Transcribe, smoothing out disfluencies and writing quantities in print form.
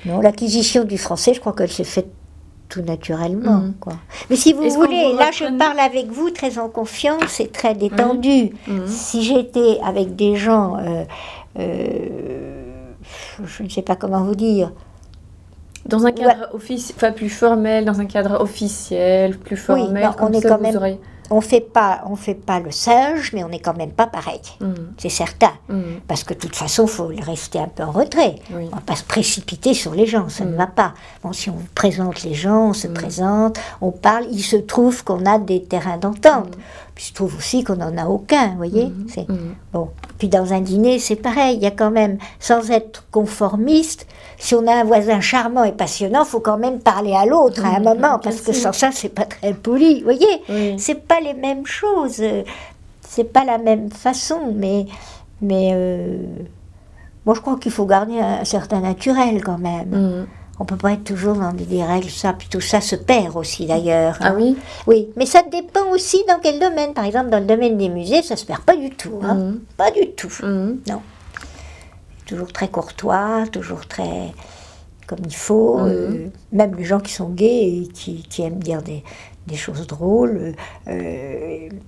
Non, l'acquisition du français, je crois qu'elle s'est faite tout naturellement, quoi. Mais si vous voulez, là je parle avec vous très en confiance et très détendu. Si j'étais avec des gens, je ne sais pas comment vous dire, dans un cadre plus formel, dans un cadre officiel, plus formel, non, comme on est ça, quand vous même, aurez... on fait pas le singe, mais on n'est quand même pas pareil. C'est certain. Parce que de toute façon, il faut rester un peu en retrait. Oui. On ne va pas se précipiter sur les gens, ça ne va pas. Bon, si on présente les gens, on se présente, on parle, il se trouve qu'on a des terrains d'entente. Puis il se trouve aussi qu'on n'en a aucun, vous voyez. Bon. Puis dans un dîner, c'est pareil, il y a quand même, sans être conformiste, si on a un voisin charmant et passionnant, il faut quand même parler à l'autre à un moment, parce que sans ça, c'est pas très poli, vous voyez. C'est pas les mêmes choses, c'est pas la même façon, mais moi je crois qu'il faut garder un certain naturel quand même. On peut pas être toujours dans des règles, ça, puis tout ça se perd aussi d'ailleurs. Ah oui? Oui, mais ça dépend aussi dans quel domaine. Par exemple, dans le domaine des musées, ça se perd pas du tout, hein. Pas du tout, non. Toujours très courtois, toujours très comme il faut. Même les gens qui sont gays et qui aiment dire des choses drôles,